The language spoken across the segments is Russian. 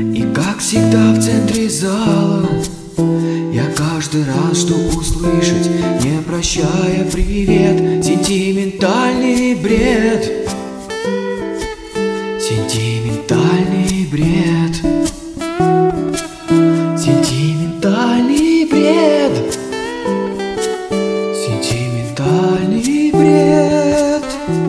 И как всегда в центре зала я каждый раз жду услышать, не прощая, привет, сентиментальный бред. Сентиментальный бред. Сентиментальный бред. Сентиментальный бред.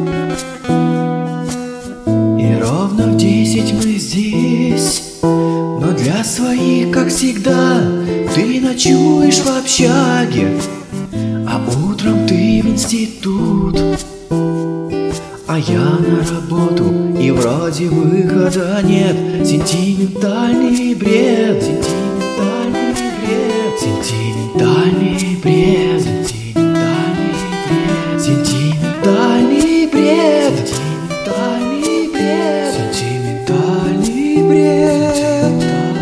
И ровно в 10 мы здесь, но для своих, как всегда, ты ночуешь в общаге, а утром ты в институт, а я на работу, и вроде выхода нет. Сентиментальный бред. Сентиментальный бред. Сентиментальный бред. Сентиментальный бред. Сентиментальный бред. Сентиментальный бред.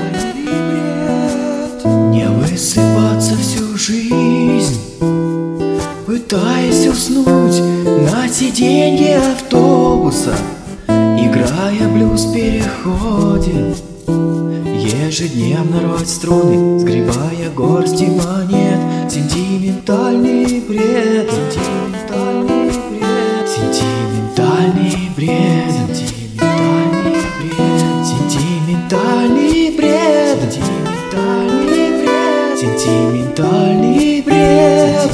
Не высыпаться всю жизнь, пытаясь уснуть на сиденье автобуса, играя блюз в переходе, ежедневно рвать струны, сгребая горсти монет. Сентиментальный бред. Сентиментальный бред. Сентиментальный бред. Сентиментальный бред. Сентиментальный бред. Сентиментальный бред. Сентиментальный бред.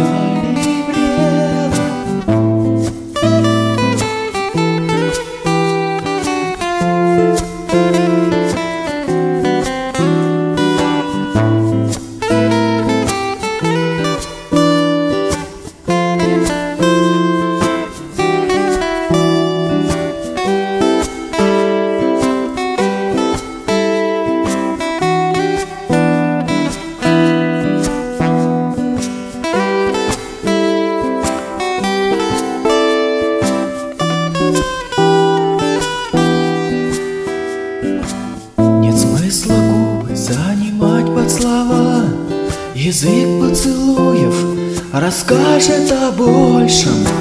Занимать под слова, язык поцелуев расскажет о большем.